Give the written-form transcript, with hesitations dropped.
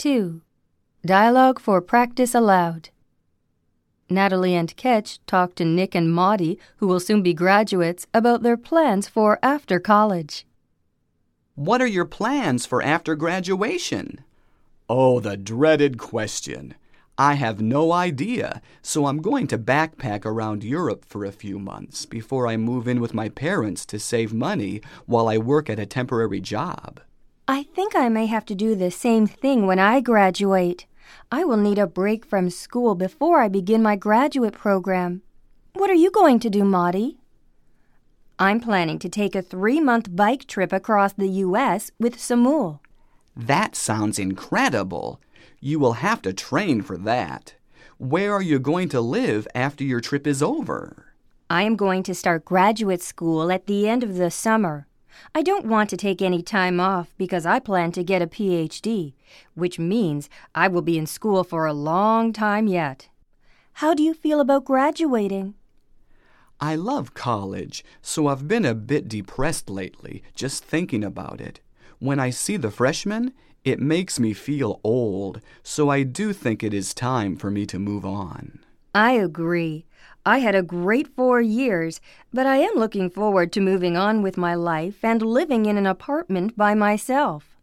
2. Dialogue for practice aloud. Natalie and Ketch talk to Nick and Maudie, who will soon be graduates, about their plans for after college. What are your plans for after graduation? Oh, the dreaded question. I have no idea, so I'm going to backpack around Europe for a few months before I move in with my parents to save money while I work at a temporary job. I think I may have to do the same thing when I graduate. I will need a break from school before I begin my graduate program. What are you going to do, Maudie? I'm planning to take a 3-month bike trip across the U.S. with Samul. That sounds incredible. You will have to train for that. Where are you going to live after your trip is over? I am going to start graduate school at the end of the summer. I don't want to take any time off because I plan to get a PhD, which means I will be in school for a long time yet. How do you feel about graduating? I love college, so I've been a bit depressed lately, just thinking about it. When I see the freshmen, it makes me feel old, so I do think it is time for me to move on. I agree. I had a great 4 years, but I am looking forward to moving on with my life and living in an apartment by myself.